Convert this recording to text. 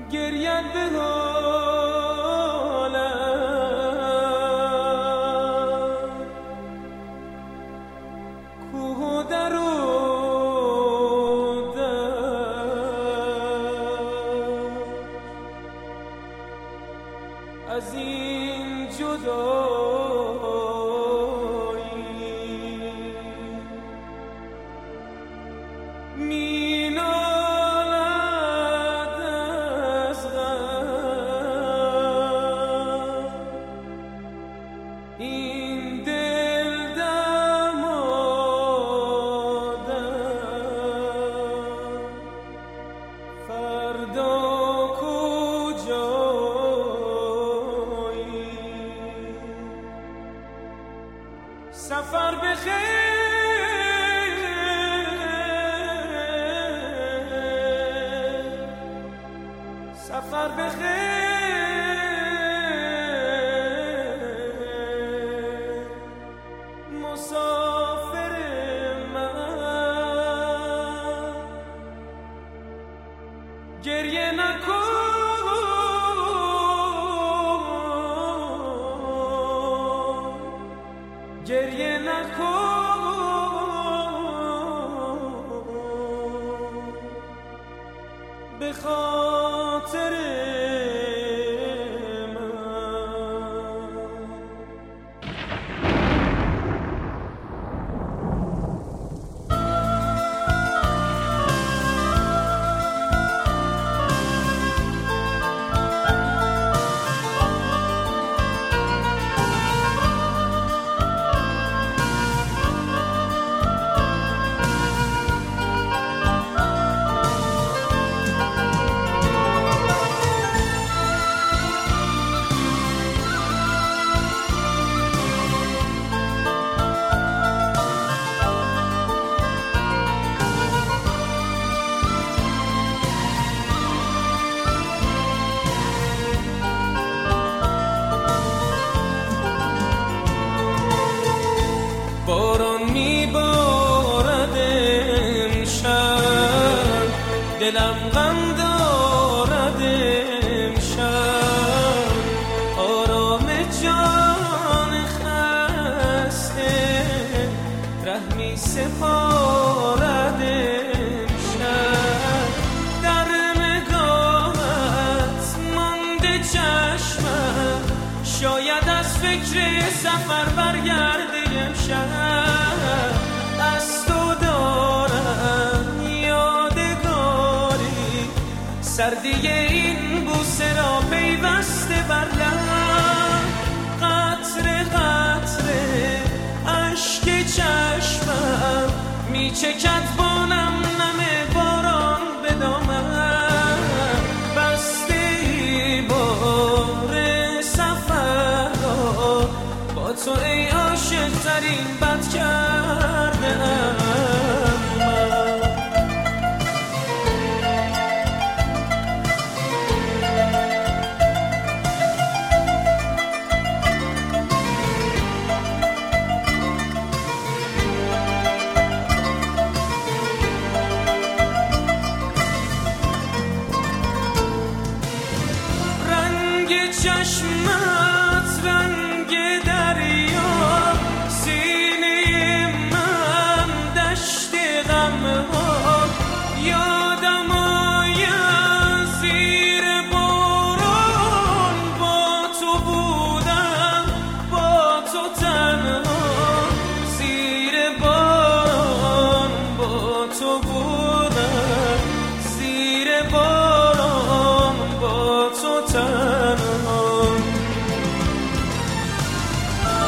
گرینده حالم کوه و در و از این جدایی می نالد از غم این دل دمادم فردا سفر بخیر سفر بخیر مسافر من گریه نکن گریه نکن به خاطر باران میبارد امشب دلم غم دارد امشب آرام جان خسته رحمی سپارد امشب در نگاهت مانده چشمم شاید از فکر سفر برگرده از تو دارم یادگاری سردی این بوسه را پیوسته بر لب قطره قطره اشک چشمم میچکد با نم نم باران به دامم بسته ای بار سفر را با تو ای عاشق ترین بد کردم رنگ چشمم